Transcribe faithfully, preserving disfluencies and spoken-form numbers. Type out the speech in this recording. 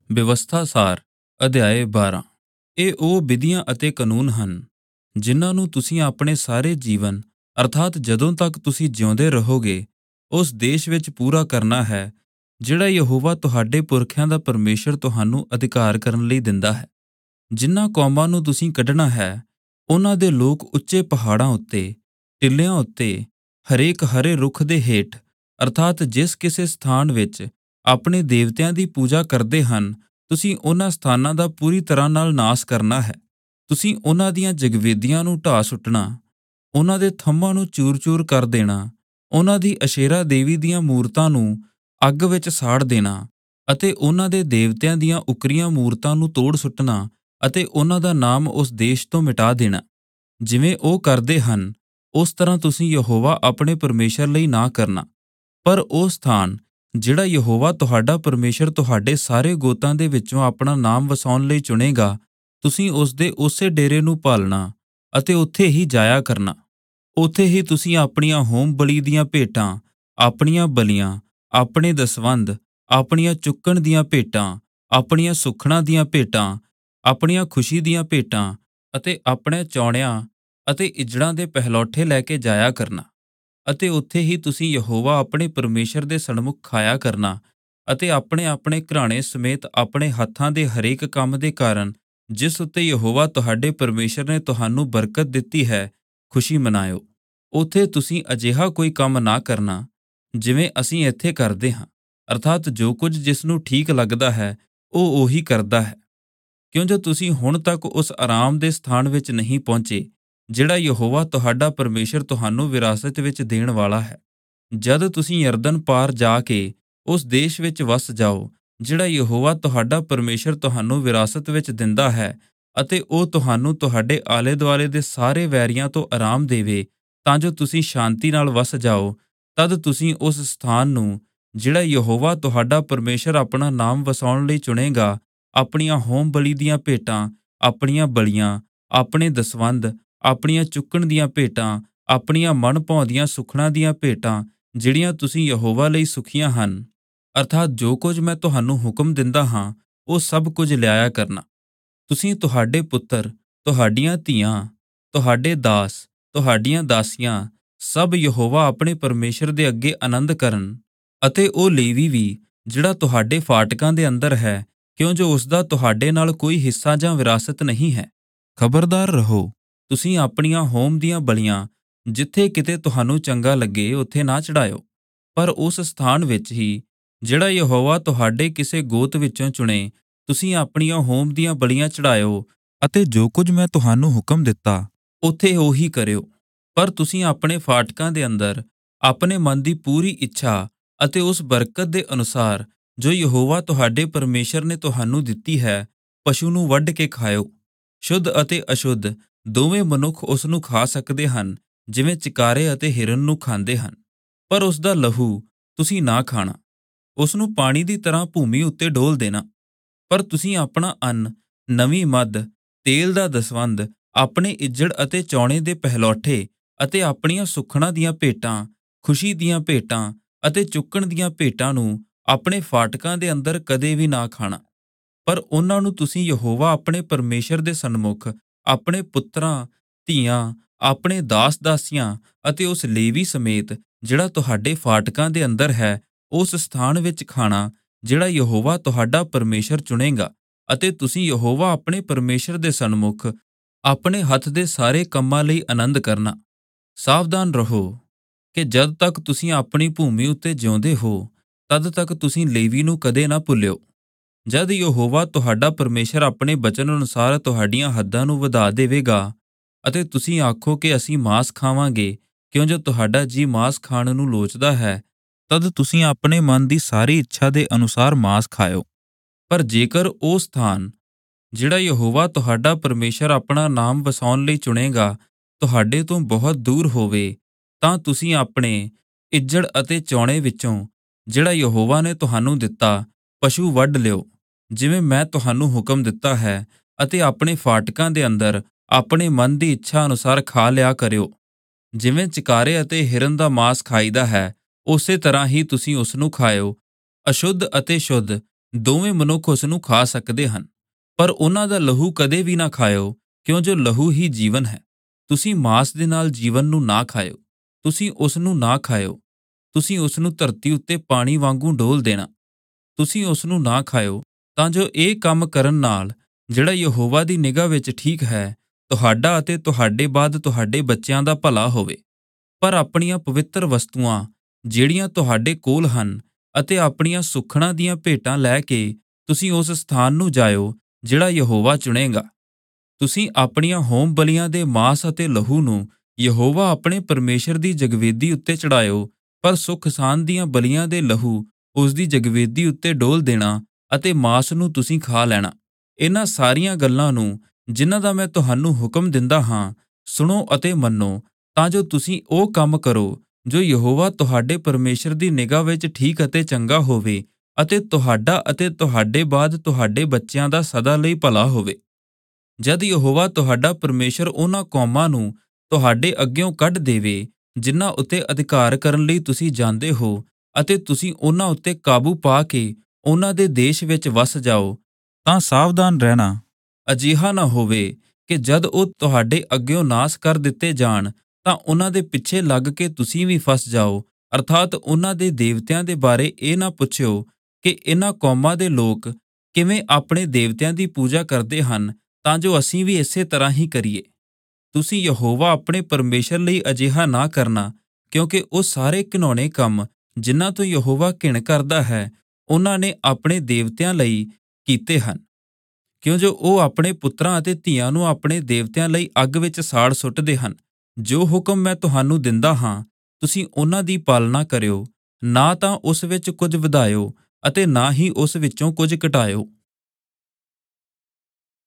ਵਿਵਸਥਾ ਸਾਰ ਅਧਿਆਇ ਬਾਰਾਂ। ਇਹ ਉਹ ਵਿਧੀਆਂ ਅਤੇ ਕਾਨੂੰਨ ਹਨ ਜਿਨ੍ਹਾਂ ਨੂੰ ਤੁਸੀਂ ਆਪਣੇ ਸਾਰੇ ਜੀਵਨ ਅਰਥਾਤ ਜਦੋਂ ਤੱਕ ਤੁਸੀਂ ਜਿਉਂਦੇ ਰਹੋਗੇ ਉਸ ਦੇਸ਼ ਵਿੱਚ ਪੂਰਾ ਕਰਨਾ ਹੈ ਜਿਹੜਾ ਯਹੋਵਾ ਤੁਹਾਡੇ ਪੁਰਖਿਆਂ ਦਾ ਪਰਮੇਸ਼ਰ ਤੁਹਾਨੂੰ ਅਧਿਕਾਰ ਕਰਨ ਲਈ ਦਿੰਦਾ ਹੈ। ਜਿਨ੍ਹਾਂ ਕੌਮਾਂ ਨੂੰ ਤੁਸੀਂ ਕੱਢਣਾ ਹੈ ਉਹਨਾਂ ਦੇ ਲੋਕ ਉੱਚੇ ਪਹਾੜਾਂ ਉੱਤੇ, ਟਿੱਲਿਆਂ ਉੱਤੇ, ਹਰੇਕ ਹਰੇ ਰੁੱਖ ਦੇ ਹੇਠ ਅਰਥਾਤ ਜਿਸ ਕਿਸੇ ਸਥਾਨ ਵਿੱਚ ਆਪਣੇ ਦੇਵਤਿਆਂ ਦੀ ਪੂਜਾ ਕਰਦੇ ਹਨ, ਤੁਸੀਂ ਉਹਨਾਂ ਸਥਾਨਾਂ ਦਾ ਪੂਰੀ ਤਰ੍ਹਾਂ ਨਾਲ ਨਾਸ਼ ਕਰਨਾ ਹੈ। ਤੁਸੀਂ ਉਹਨਾਂ ਦੀਆਂ ਜਗਵੇਦੀਆਂ ਨੂੰ ਢਾਹ ਸੁੱਟਣਾ, ਉਹਨਾਂ ਦੇ ਥੰਮਾਂ ਨੂੰ ਚੂਰ-ਚੂਰ ਕਰ ਦੇਣਾ, ਉਹਨਾਂ ਦੀ ਅਸ਼ੇਰਾ ਦੇਵੀ ਦੀਆਂ ਮੂਰਤਾਂ ਨੂੰ ਅੱਗ ਵਿੱਚ ਸਾੜ ਦੇਣਾ ਅਤੇ ਉਹਨਾਂ ਦੇ ਦੇਵਤਿਆਂ ਦੀਆਂ ਉਕਰੀਆਂ ਮੂਰਤਾਂ ਨੂੰ ਤੋੜ ਸੁੱਟਣਾ ਅਤੇ ਉਹਨਾਂ ਦਾ ਨਾਮ ਉਸ ਦੇਸ਼ ਤੋਂ ਮਿਟਾ ਦੇਣਾ। ਜਿਵੇਂ ਉਹ ਕਰਦੇ ਹਨ ਉਸ ਤਰ੍ਹਾਂ ਤੁਸੀਂ ਯਹੋਵਾ ਆਪਣੇ ਪਰਮੇਸ਼ਰ ਲਈ ਨਾ ਕਰਨਾ। ਪਰ ਉਹ ਸਥਾਨ ਜਿਹੜਾ ਯਹੋਵਾ ਤੁਹਾਡਾ ਪਰਮੇਸ਼ਰ ਤੁਹਾਡੇ ਸਾਰੇ ਗੋਤਾਂ ਦੇ ਵਿੱਚੋਂ ਆਪਣਾ ਨਾਮ ਵਸਾਉਣ ਲਈ ਚੁਣੇਗਾ, ਤੁਸੀਂ ਉਸ ਦੇ ਉਸੇ ਡੇਰੇ ਨੂੰ ਭਾਲਣਾ ਅਤੇ ਉੱਥੇ ਹੀ ਜਾਇਆ ਕਰਨਾ। ਉੱਥੇ ਹੀ ਤੁਸੀਂ ਆਪਣੀਆਂ ਹੋਮ ਬਲੀ ਦੀਆਂ ਭੇਟਾਂ, ਆਪਣੀਆਂ ਬਲੀਆਂ, ਆਪਣੇ ਦਸਵੰਧ, ਆਪਣੀਆਂ ਚੁੱਕਣ ਦੀਆਂ ਭੇਟਾਂ, ਆਪਣੀਆਂ ਸੁੱਖਣਾ ਦੀਆਂ ਭੇਟਾਂ, ਆਪਣੀਆਂ ਖੁਸ਼ੀ ਦੀਆਂ ਭੇਟਾਂ ਅਤੇ ਆਪਣੇ ਚੌਣਿਆਂ ਅਤੇ ਇੱਜੜਾਂ ਦੇ ਪਹਿਲੌਠੇ ਲੈ ਕੇ ਜਾਇਆ ਕਰਨਾ। ਅਤੇ ਉੱਥੇ ਹੀ ਤੁਸੀਂ ਯਹੋਵਾ ਆਪਣੇ ਪਰਮੇਸ਼ਰ ਦੇ ਸਨਮੁਖ ਖਾਇਆ ਕਰਨਾ ਅਤੇ ਆਪਣੇ ਆਪਣੇ ਘਰਾਣੇ ਸਮੇਤ ਆਪਣੇ ਹੱਥਾਂ ਦੇ ਹਰੇਕ ਕੰਮ ਦੇ ਕਾਰਨ ਜਿਸ ਉੱਤੇ ਯਹੋਵਾ ਤੁਹਾਡੇ ਪਰਮੇਸ਼ਰ ਨੇ ਤੁਹਾਨੂੰ ਬਰਕਤ ਦਿੱਤੀ ਹੈ, ਖੁਸ਼ੀ ਮਨਾਇਓ। ਉੱਥੇ ਤੁਸੀਂ ਅਜਿਹਾ ਕੋਈ ਕੰਮ ਨਾ ਕਰਨਾ ਜਿਵੇਂ ਅਸੀਂ ਇੱਥੇ ਕਰਦੇ ਹਾਂ, ਅਰਥਾਤ ਜੋ ਕੁਝ ਜਿਸ ਨੂੰ ਠੀਕ ਲੱਗਦਾ ਹੈ ਉਹ ਉਹੀ ਕਰਦਾ ਹੈ, ਕਿਉਂ ਜੋ ਤੁਸੀਂ ਹੁਣ ਤੱਕ ਉਸ ਆਰਾਮ ਦੇ ਸਥਾਨ ਵਿੱਚ ਨਹੀਂ ਪਹੁੰਚੇ ਜਿਹੜਾ ਯਹੋਵਾ ਤੁਹਾਡਾ ਪਰਮੇਸ਼ਰ ਤੁਹਾਨੂੰ ਵਿਰਾਸਤ ਵਿੱਚ ਦੇਣ ਵਾਲਾ ਹੈ। ਜਦ ਤੁਸੀਂ ਯਰਦਨ ਪਾਰ ਜਾ ਕੇ ਉਸ ਦੇਸ਼ ਵਿੱਚ ਵਸ ਜਾਓ ਜਿਹੜਾ ਯਹੋਵਾ ਤੁਹਾਡਾ ਪਰਮੇਸ਼ਰ ਤੁਹਾਨੂੰ ਵਿਰਾਸਤ ਵਿੱਚ ਦਿੰਦਾ ਹੈ ਅਤੇ ਉਹ ਤੁਹਾਨੂੰ ਤੁਹਾਡੇ ਆਲੇ ਦੁਆਲੇ ਦੇ ਸਾਰੇ ਵੈਰੀਆਂ ਤੋਂ ਆਰਾਮ ਦੇਵੇ ਤਾਂ ਜੋ ਤੁਸੀਂ ਸ਼ਾਂਤੀ ਨਾਲ ਵਸ ਜਾਓ, ਤਦ ਤੁਸੀਂ ਉਸ ਸਥਾਨ ਨੂੰ ਜਿਹੜਾ ਯਹੋਵਾ ਤੁਹਾਡਾ ਪਰਮੇਸ਼ਰ ਆਪਣਾ ਨਾਮ ਵਸਾਉਣ ਲਈ ਚੁਣੇਗਾ, ਆਪਣੀਆਂ ਹੋਮ ਬਲੀ ਦੀਆਂ ਭੇਟਾਂ, ਆਪਣੀਆਂ ਬਲੀਆਂ, ਆਪਣੇ ਦਸਵੰਧ, ਆਪਣੀਆਂ ਚੁੱਕਣ ਦੀਆਂ ਭੇਟਾਂ, ਆਪਣੀਆਂ ਮਨ ਭਾਉਂਦੀਆਂ ਸੁੱਖਣਾ ਦੀਆਂ ਭੇਟਾਂ ਜਿਹੜੀਆਂ ਤੁਸੀਂ ਯਹੋਵਾ ਲਈ ਸੁਖੀਆਂ ਹਨ, ਅਰਥਾਤ ਜੋ ਕੁਝ ਮੈਂ ਤੁਹਾਨੂੰ ਹੁਕਮ ਦਿੰਦਾ ਹਾਂ ਉਹ ਸਭ ਕੁਝ ਲਿਆਇਆ ਕਰਨਾ। ਤੁਸੀਂ ਤੁਹਾਡੇ ਪੁੱਤਰ, ਤੁਹਾਡੀਆਂ ਧੀਆਂ, ਤੁਹਾਡੇ ਦਾਸ, ਤੁਹਾਡੀਆਂ ਦਾਸੀਆਂ ਸਭ ਯਹੋਵਾ ਆਪਣੇ ਪਰਮੇਸ਼ਰ ਦੇ ਅੱਗੇ ਆਨੰਦ ਕਰਨ ਅਤੇ ਉਹ ਲੇਵੀ ਵੀ ਜਿਹੜਾ ਤੁਹਾਡੇ ਫਾਟਕਾਂ ਦੇ ਅੰਦਰ ਹੈ, ਕਿਉਂ ਜੋ ਉਸਦਾ ਤੁਹਾਡੇ ਨਾਲ ਕੋਈ ਹਿੱਸਾ ਜਾਂ ਵਿਰਾਸਤ ਨਹੀਂ ਹੈ। ਖਬਰਦਾਰ ਰਹੋ, ਤੁਸੀਂ ਆਪਣੀਆਂ ਹੋਮ ਦੀਆਂ ਬਲੀਆਂ ਜਿੱਥੇ ਕਿਤੇ ਤੁਹਾਨੂੰ ਚੰਗਾ ਲੱਗੇ ਉੱਥੇ ਨਾ ਚੜਾਇਓ, ਪਰ ਉਸ ਸਥਾਨ ਵਿੱਚ ਹੀ ਜਿਹੜਾ ਯਹੋਵਾ ਤੁਹਾਡੇ ਕਿਸੇ ਗੋਤ ਵਿੱਚੋਂ ਚੁਣੇ ਤੁਸੀਂ ਆਪਣੀਆਂ ਹੋਮ ਦੀਆਂ ਬਲੀਆਂ ਚੜਾਇਓ ਅਤੇ ਜੋ ਕੁਝ ਮੈਂ ਤੁਹਾਨੂੰ ਹੁਕਮ ਦਿੱਤਾ ਉੱਥੇ ਉਹੀ ਕਰਿਓ। ਪਰ ਤੁਸੀਂ ਆਪਣੇ ਫਾਟਕਾਂ ਦੇ ਅੰਦਰ ਆਪਣੇ ਮਨ ਦੀ ਪੂਰੀ ਇੱਛਾ ਅਤੇ ਉਸ ਬਰਕਤ ਦੇ ਅਨੁਸਾਰ ਜੋ ਯਹੋਵਾ ਤੁਹਾਡੇ ਪਰਮੇਸ਼ਰ ਨੇ ਤੁਹਾਨੂੰ ਦਿੱਤੀ ਹੈ, ਪਸ਼ੂ ਨੂੰ ਵੱਢ ਕੇ ਖਾਇਓ। ਸ਼ੁੱਧ ਅਤੇ ਅਸ਼ੁੱਧ ਦੋਵੇਂ ਮਨੁੱਖ ਉਸ ਨੂੰ ਖਾ ਸਕਦੇ ਹਨ ਜਿਵੇਂ ਚਿਕਾਰੇ ਅਤੇ ਹਿਰਨ ਨੂੰ ਖਾਂਦੇ ਹਨ, ਪਰ ਉਸ ਦਾ ਲਹੂ ਤੁਸੀਂ ਨਾ ਖਾਣਾ। ਉਸ ਨੂੰ ਪਾਣੀ ਦੀ ਤਰ੍ਹਾਂ ਭੂਮੀ ਉੱਤੇ ਡੋਲ ਦੇਣਾ। ਪਰ ਤੁਸੀਂ ਆਪਣਾ ਅੰਨ, ਨਵੀਂ ਮੱਧ, ਤੇਲ ਦਾ ਦਸਵੰਧ, ਆਪਣੇ ਇੱਜੜ ਅਤੇ ਚੌਣੇ ਦੇ ਪਹਿਲੌਠੇ ਅਤੇ ਆਪਣੀਆਂ ਸੁੱਖਣਾ ਦੀਆਂ ਭੇਟਾਂ, ਖੁਸ਼ੀ ਦੀਆਂ ਭੇਟਾਂ ਅਤੇ ਚੁੱਕਣ ਦੀਆਂ ਭੇਟਾਂ ਨੂੰ ਆਪਣੇ ਫਾਟਕਾਂ ਦੇ ਅੰਦਰ ਕਦੇ ਵੀ ਨਾ ਖਾਣਾ। ਪਰ ਉਹਨਾਂ ਨੂੰ ਤੁਸੀਂ ਯਹੋਵਾ ਆਪਣੇ ਪਰਮੇਸ਼ਰ ਦੇ ਸਨਮੁਖ ਆਪਣੇ ਪੁੱਤਰਾਂ, ਧੀਆਂ, ਆਪਣੇ ਦਾਸ ਦਾਸੀਆਂ ਅਤੇ ਉਸ ਲੇਵੀ ਸਮੇਤ ਜਿਹੜਾ ਤੁਹਾਡੇ ਫਾਟਕਾਂ ਦੇ ਅੰਦਰ ਹੈ ਉਸ ਸਥਾਨ ਵਿੱਚ ਖਾਣਾ ਜਿਹੜਾ ਯਹੋਵਾ ਤੁਹਾਡਾ ਪਰਮੇਸ਼ਰ ਚੁਣੇਗਾ। ਅਤੇ ਤੁਸੀਂ ਯਹੋਵਾ ਆਪਣੇ ਪਰਮੇਸ਼ਰ ਦੇ ਸਨਮੁਖ ਆਪਣੇ ਹੱਥ ਦੇ ਸਾਰੇ ਕੰਮਾਂ ਲਈ ਆਨੰਦ ਕਰਨਾ। ਸਾਵਧਾਨ ਰਹੋ ਕਿ ਜਦ ਤੱਕ ਤੁਸੀਂ ਆਪਣੀ ਭੂਮੀ ਉੱਤੇ ਜਿਉਂਦੇ ਹੋ ਤਦ ਤੱਕ ਤੁਸੀਂ ਲੇਵੀ ਨੂੰ ਕਦੇ ਨਾ ਭੁੱਲਿਓ। ਜਦ ਯਹੋਵਾ ਤੁਹਾਡਾ ਪਰਮੇਸ਼ਰ ਆਪਣੇ ਬਚਨ ਅਨੁਸਾਰ ਤੁਹਾਡੀਆਂ ਹੱਦਾਂ ਨੂੰ ਵਧਾ ਦੇਵੇਗਾ ਅਤੇ ਤੁਸੀਂ ਆਖੋ ਕਿ ਅਸੀਂ ਮਾਂਸ ਖਾਵਾਂਗੇ, ਕਿਉਂ ਜੋ ਤੁਹਾਡਾ ਜੀ ਮਾਂਸ ਖਾਣ ਨੂੰ ਲੋਚਦਾ ਹੈ, ਤਦ ਤੁਸੀਂ ਆਪਣੇ ਮਨ ਦੀ ਸਾਰੀ ਇੱਛਾ ਦੇ ਅਨੁਸਾਰ ਮਾਂਸ ਖਾਇਓ। ਪਰ ਜੇਕਰ ਉਹ ਸਥਾਨ ਜਿਹੜਾ ਯਹੋਵਾ ਤੁਹਾਡਾ ਪਰਮੇਸ਼ਰ ਆਪਣਾ ਨਾਮ ਵਸਾਉਣ ਲਈ ਚੁਣੇਗਾ ਤੁਹਾਡੇ ਤੋਂ ਬਹੁਤ ਦੂਰ ਹੋਵੇ, ਤਾਂ ਤੁਸੀਂ ਆਪਣੇ ਇੱਜੜ ਅਤੇ ਚੌਣੇ ਵਿੱਚੋਂ ਜਿਹੜਾ ਯਹੋਵਾ ਨੇ ਤੁਹਾਨੂੰ ਦਿੱਤਾ ਪਸ਼ੂ ਵੱਢ ਲਿਓ ਜਿਵੇਂ ਮੈਂ ਤੁਹਾਨੂੰ ਹੁਕਮ ਦਿੱਤਾ ਹੈ ਅਤੇ ਆਪਣੇ ਫਾਟਕਾਂ ਦੇ ਅੰਦਰ ਆਪਣੇ ਮਨ ਦੀ ਇੱਛਾ ਅਨੁਸਾਰ ਖਾ ਲਿਆ ਕਰਿਓ। ਜਿਵੇਂ ਚਿਕਾਰੇ ਅਤੇ ਹਿਰਨ ਦਾ ਮਾਂਸ ਖਾਈਦਾ ਹੈ ਉਸੇ ਤਰ੍ਹਾਂ ਹੀ ਤੁਸੀਂ ਉਸ ਨੂੰ ਖਾਇਓ। ਅਸ਼ੁੱਧ ਅਤੇ ਸ਼ੁੱਧ ਦੋਵੇਂ ਮਨੁੱਖ ਉਸ ਨੂੰ ਖਾ ਸਕਦੇ ਹਨ, ਪਰ ਉਹਨਾਂ ਦਾ ਲਹੂ ਕਦੇ ਵੀ ਨਾ ਖਾਇਓ, ਕਿਉਂ ਜੋ ਲਹੂ ਹੀ ਜੀਵਨ ਹੈ। ਤੁਸੀਂ ਮਾंस ਦੇ ਨਾਲ ਜੀਵਨ ਨੂੰ ਨਾ ਖਾਇਓ, ਤੁਸੀਂ ਉਸ ਨੂੰ ਨਾ ਖਾਇਓ। ਤੁਸੀਂ ਉਸ ਨੂੰ ਧਰਤੀ ਉੱਤੇ ਪਾਣੀ ਵਾਂਗੂ ਡੋਲ ਦੇਣਾ। ਤੁਸੀਂ ਉਸ ਨੂੰ ਨਾ ਖਾਇਓ, ਤਾਂ ਜੋ ਇਹ ਕੰਮ ਕਰਨ ਨਾਲ, ਜਿਹੜਾ ਯਹੋਵਾ ਦੀ ਨਿਗਾਹ ਵਿੱਚ ਠੀਕ ਹੈ, ਤੁਹਾਡਾ ਅਤੇ ਤੁਹਾਡੇ ਬਾਅਦ ਤੁਹਾਡੇ ਬੱਚਿਆਂ ਦਾ ਭਲਾ ਹੋਵੇ। ਪਰ ਆਪਣੀਆਂ ਪਵਿੱਤਰ ਵਸਤੂਆਂ ਜਿਹੜੀਆਂ ਤੁਹਾਡੇ ਕੋਲ ਹਨ ਅਤੇ ਆਪਣੀਆਂ ਸੁੱਖਣਾ ਦੀਆਂ ਭੇਟਾਂ ਲੈ ਕੇ ਤੁਸੀਂ ਉਸ ਸਥਾਨ ਨੂੰ ਜਾਇਓ ਜਿਹੜਾ ਯਹੋਵਾ ਚੁਣੇਗਾ। ਤੁਸੀਂ ਆਪਣੀਆਂ ਹੋਮ ਬਲੀਆਂ ਦੇ ਮਾंस ਅਤੇ ਲਹੂ ਨੂੰ ਯਹੋਵਾ ਆਪਣੇ ਪਰਮੇਸ਼ਰ ਦੀ ਜਗਵੇਦੀ ਉੱਤੇ ਚੜਾਇਓ, ਪਰ ਸੁੱਖ ਸਾਂਦ ਦੀਆਂ ਬਲੀਆਂ ਦੇ ਲਹੂ ਉਸ ਦੀ ਜਗਵੇਦੀ ਉੱਤੇ ਡੋਲ ਦੇਣਾ ਅਤੇ ਮਾंस ਨੂੰ ਤੁਸੀਂ ਖਾ ਲੈਣਾ। ਇਹਨਾਂ ਸਾਰੀਆਂ ਗੱਲਾਂ ਨੂੰ ਜਿਨ੍ਹਾਂ ਦਾ ਮੈਂ ਤੁਹਾਨੂੰ ਹੁਕਮ ਦਿੰਦਾ ਹਾਂ, ਸੁਣੋ ਅਤੇ ਮੰਨੋ, ਤਾਂ ਜੋ ਤੁਸੀਂ ਉਹ ਕੰਮ ਕਰੋ ਜੋ ਯਹੋਵਾ ਤੁਹਾਡੇ ਪਰਮੇਸ਼ਰ ਦੀ ਨਿਗਾਹ ਵਿੱਚ ਠੀਕ ਅਤੇ ਚੰਗਾ ਹੋਵੇ, ਅਤੇ ਤੁਹਾਡਾ ਅਤੇ ਤੁਹਾਡੇ ਬਾਅਦ ਤੁਹਾਡੇ ਬੱਚਿਆਂ ਦਾ ਸਦਾ ਲਈ ਭਲਾ ਹੋਵੇ। ਜਦ ਯਹੋਵਾ ਤੁਹਾਡਾ ਪਰਮੇਸ਼ਰ ਉਹਨਾਂ ਕੌਮਾਂ ਨੂੰ ਤੁਹਾਡੇ ਅੱਗਿਓਂ ਕੱਢ ਦੇਵੇ, ਜਿਨ੍ਹਾਂ ਉੱਤੇ ਅਧਿਕਾਰ ਕਰਨ ਲਈ ਤੁਸੀਂ ਜਾਂਦੇ ਹੋ, ਅਤੇ ਤੁਸੀਂ ਉਹਨਾਂ ਉੱਤੇ ਕਾਬੂ ਪਾ ਕੇ ਉਹਨਾਂ ਦੇ ਦੇਸ਼ ਵਿੱਚ ਵਸ ਜਾਓ, ਤਾਂ ਸਾਵਧਾਨ ਰਹਿਣਾ। ਅਜਿਹਾ ਨਾ ਹੋਵੇ ਕਿ ਜਦ ਉਹ ਤੁਹਾਡੇ ਅੱਗਿਓਂ ਨਾਸ ਕਰ ਦਿੱਤੇ ਜਾਣ, ਤਾਂ ਉਹਨਾਂ ਦੇ ਪਿੱਛੇ ਲੱਗ ਕੇ ਤੁਸੀਂ ਵੀ ਫਸ ਜਾਓ, ਅਰਥਾਤ ਉਹਨਾਂ ਦੇ ਦੇਵਤਿਆਂ ਦੇ ਬਾਰੇ ਇਹ ਨਾ ਪੁੱਛਿਓ ਕਿ ਇਹਨਾਂ ਕੌਮਾਂ ਦੇ ਲੋਕ ਕਿਵੇਂ ਆਪਣੇ ਦੇਵਤਿਆਂ ਦੀ ਪੂਜਾ ਕਰਦੇ ਹਨ, ਤਾਂ ਜੋ ਅਸੀਂ ਵੀ ਇਸੇ ਤਰ੍ਹਾਂ ਹੀ ਕਰੀਏ। ਤੁਸੀਂ ਯਹੋਵਾ ਆਪਣੇ ਪਰਮੇਸ਼ਰ ਲਈ ਅਜਿਹਾ ਨਾ ਕਰਨਾ, ਕਿਉਂਕਿ ਉਹ ਸਾਰੇ ਘਿਨੌਣੇ ਕੰਮ ਜਿਨ੍ਹਾਂ ਤੋਂ ਯਹੋਵਾ ਘਿਣ ਕਰਦਾ ਹੈ, ਉਹਨਾਂ ਨੇ ਆਪਣੇ ਦੇਵਤਿਆਂ ਲਈ ਕੀਤੇ ਹਨ, ਕਿਉਂ ਜੋ ਉਹ ਆਪਣੇ ਪੁੱਤਰਾਂ ਅਤੇ ਧੀਆਂ ਨੂੰ ਆਪਣੇ ਦੇਵਤਿਆਂ ਲਈ ਅੱਗ ਵਿੱਚ ਸਾੜ ਸੁੱਟਦੇ ਹਨ। ਜੋ ਹੁਕਮ ਮੈਂ ਤੁਹਾਨੂੰ ਦਿੰਦਾ ਹਾਂ, ਤੁਸੀਂ ਉਹਨਾਂ ਦੀ ਪਾਲਣਾ ਕਰਿਓ, ਨਾ ਤਾਂ ਉਸ ਵਿੱਚ ਕੁਝ ਵਧਾਇਓ ਅਤੇ ਨਾ ਹੀ ਉਸ ਵਿੱਚੋਂ ਕੁਝ ਘਟਾਇਓ।